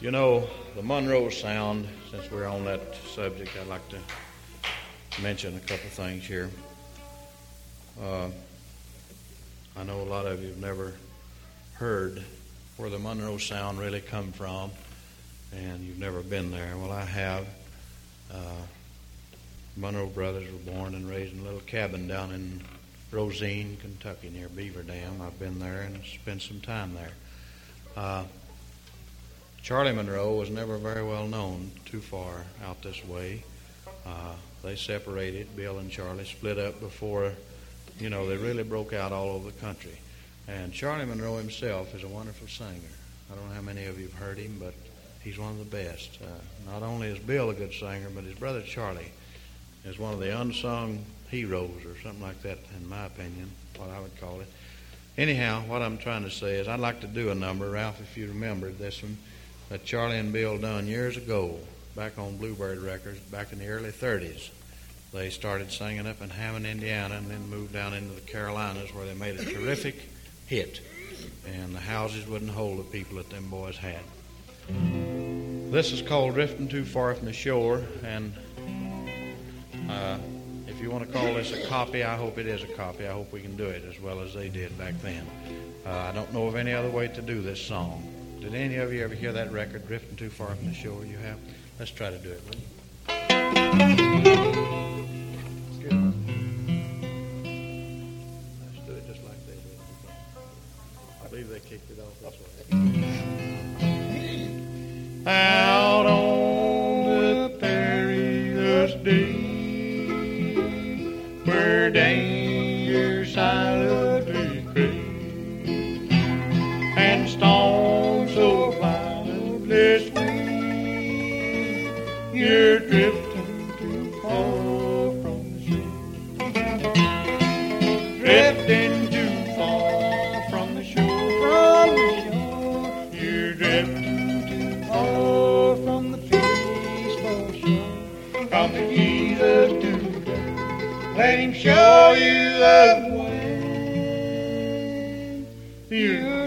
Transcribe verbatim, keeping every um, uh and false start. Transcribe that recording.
You know, the Monroe Sound, since we're on that subject, I'd like to mention a couple things here. Uh, I know a lot of you have never heard where the Monroe Sound really come from, and you've never been there. Well, I have. Uh, Monroe brothers were born and raised in a little cabin down in Rosine, Kentucky, near Beaver Dam. I've been there and spent some time there. Uh, Charlie Monroe was never very well known too far out this way. Uh, they separated. Bill and Charlie split up before, you know, they really broke out all over the country. And Charlie Monroe himself is a wonderful singer. I don't know how many of you have heard him, but he's one of the best. Uh, not only is Bill a good singer, but his brother Charlie is one of the unsung heroes, or something like that, in my opinion, what I would call it. Anyhow, what I'm trying to say is I'd like to do a number, Ralph, if you remember this one, that Charlie and Bill done years ago, back on Bluebird Records, back in the early thirties. They started singing up in Hammond, Indiana, and then moved down into the Carolinas, where they made a terrific hit. And the houses wouldn't hold the people that them boys had. This is called Drifting Too Far from the Shore, and uh, if you want to call this a copy, I hope it is a copy. I hope we can do it as well as they did back then. Uh, I don't know of any other way to do this song. Did any of you ever hear that record, Drifting Too Far from the Shore? You have? Let's try to do it, will you? Let's do it just like they did. I believe they kicked it off this way. Out on the perilous day, where danger silently creeps, and storms so violently sweep, you're drifting too far from the shore. Drifting too far from the shore. From the shore. You're drifting too far from the peaceful shore. From the Jesus to the, let him show you the way. You're